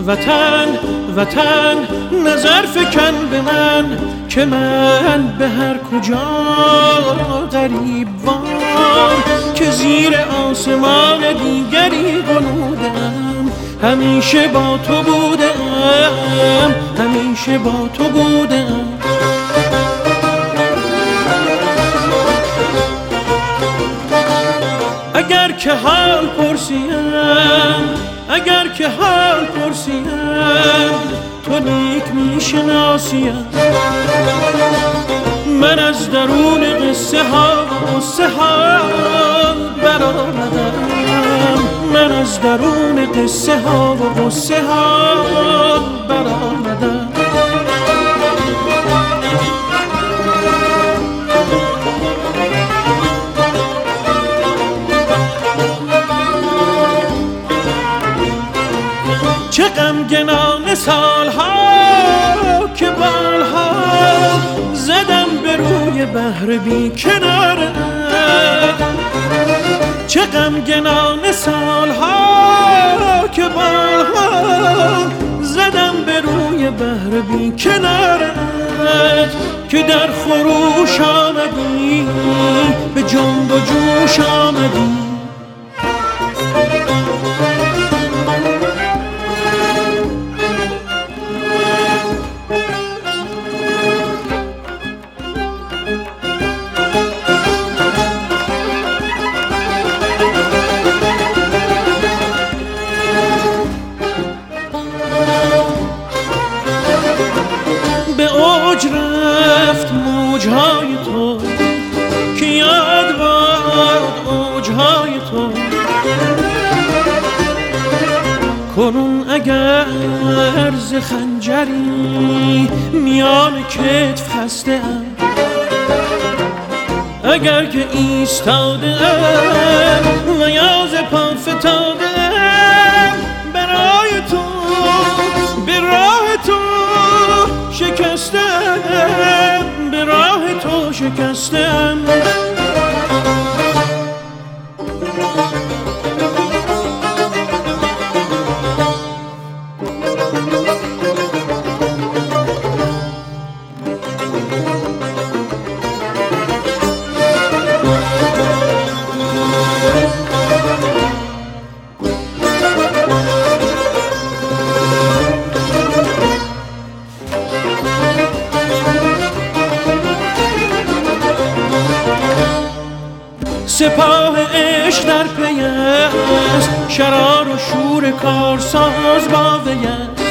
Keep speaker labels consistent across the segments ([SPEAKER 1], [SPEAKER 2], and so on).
[SPEAKER 1] وطن وطن نظر فکن به من که من به هر کجا غریب وار که زیر آسمان دیگری غنودم. همیشه با تو بودم، همیشه با تو بودم. اگر که حال پرسیم، اگر که حال پرسیم، تو نیک میشناسیم. من از درون قصه ها و قصه ها برآمدم، من از درون قصه ها و قصه ها برآمدم. چه غمگنان سالها که بالها زدم به روی بحر بی کناره. چه غمگنان سالها که بالها زدم به روی بحر بی کنارت که در خروش آمدی، به جنب و جوش آمدی. رفت موجهای تو که یاد باد اوجهای تو. کنون اگر ز خنجری میان کتف خسته ام، اگر که ایستاده ام و یا ز پا فتاده ام، برای تو به راه تو شکستم، به راه تو شکستم. سپاه عشق در پی است، شرار و شور کارساز با وی است.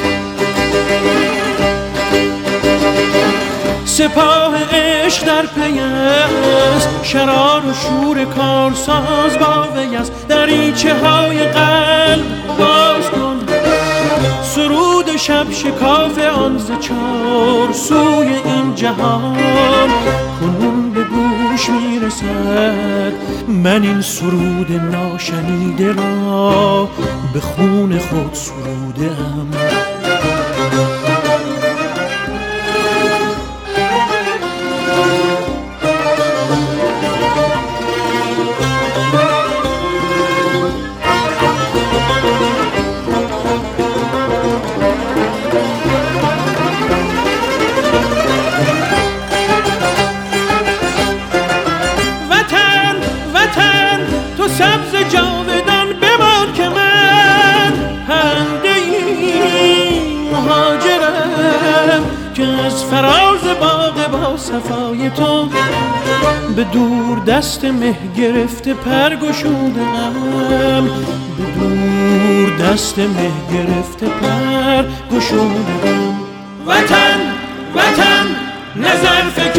[SPEAKER 1] سپاه عشق در پی است، شرار و شور کارساز با وی است. دریچه های قلب باز کن، سرود شب شکاف آن ز چار سوی این جهان کنون به گوش میرسد. من این سرود ناشنیده را به خون خود سروده‌ام. سبز جاودان بمان که من پرنده‌ای مهاجرم که از فراز باغ با صفای تو به دور دست مه گرفته پر گشودم، به دور دست مه گرفته پر گشودم. وطن وطن نظر فکن